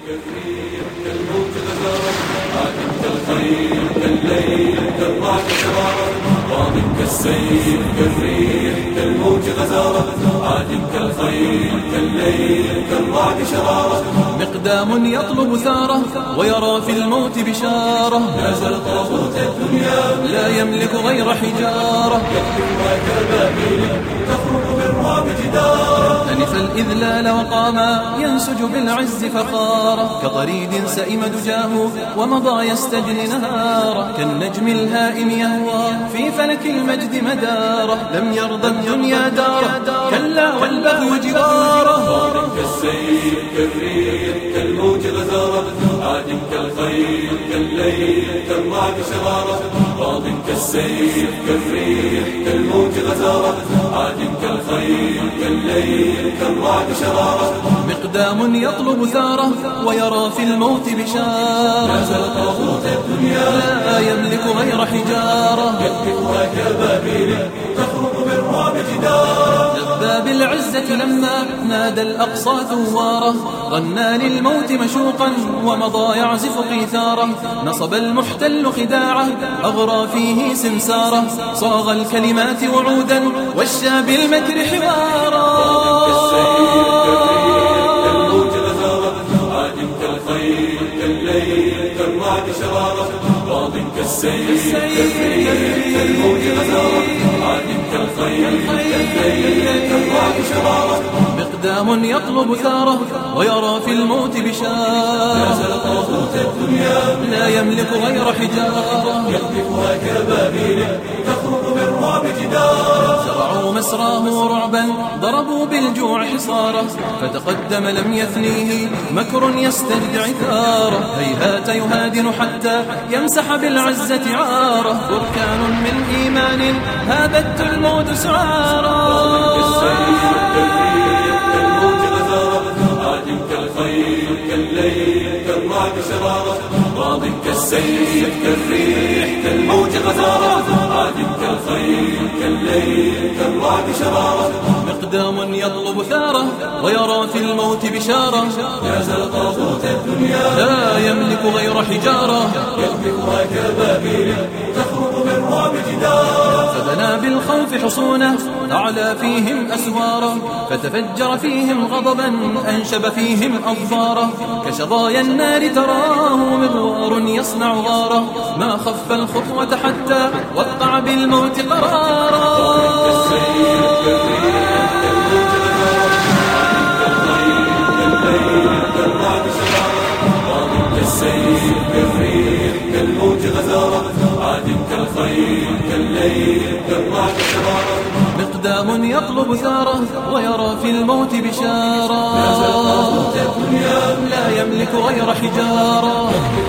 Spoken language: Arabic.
كالريح كالموج غزارة عادٍ كالخيل كالليل كالرعد شرارة ماضٍ كالسيف كالريح كالموج غزارة عادٍ كالخيل كالليل كالرعد شرارة مقدام يطلب ثاره ويرى في الموت بشارة نازل طاغوت الدنيا لا يملك غير حجارة يقتلها كالبابيل تخرج بالرعب جدارة أنف الإذلال وقاما ينسج بالعز فخارة كطريد سئم دجاه ومضى يستجري نهارا كالنجم الهائم يهوى في فلك المجد مداره لم يرضى الدنيا داره كلا والبغي جواره كالسيف كالريح كالموج غزارة عاد كالخيل كالليل كالرعد شرارة ماض كالسيف كالريح كالموج غزارة عاد كالخيل كالليل كالرعد شرارة مقدام يطلب ثاره ويرى في الموت بشارة نازل طاغوت الدنيا لا يملك غير حجارة يقتلها كالبابيل تخرج بالرعب جدارة لبى بالعزة لما نادى الأقصى ثواره غنى للموت مشوقا ومضى يعزف قيثاره نصب المحتل خداعه أغرى فيه سمساره صاغ الكلمات وعودا والشى بالمكر حوارا كالرعد شرارة ماض كالسيف كالموج غزارة عاد كالخيل كالليل كالرعد شرارة مقدام يطلب ثاره ويرى في الموت بشارة نازل طاغوت الدنيا لا يملك غير حجارة يقذفها كالبابيل تخرج بالرعب جدارة زرعوا مسراه رعبا ضربوا بالجوع حصاره فتقدم لم يثنيه مكر يسترجع ثاره هيهات يهادن حتى يمسح بالعزة عاره بركان من إيمان هابت الموت سعارا كالرعد شرارة ماض كالسيف كالريح كالموج غزارة عاد كالخيل كالليل كالرعد شرارة مقدام يطلب ثاره ويرى في الموت بشارة نازل طاغوت الدنيا لا يملك غير حجارة يقذفها كالبابيل تخرج بالرعب جدارة فبنى بالخوف حصونه أعلى فيهم أسواره فتفجر فيهم غضبا أنشب فيهم أظفاره كشظايا النار تراه مغوار يصنع غاره ما خف الخطوة حتى وقع بالموت قرارا كالسيف كالريح كالموج غزارة عاد كالخيل كالليل كالرعد شرارة مقدام يطلب ثاره ويرى في الموت بشارة نازل طاغوت الدنيا لا يملك غير حجارة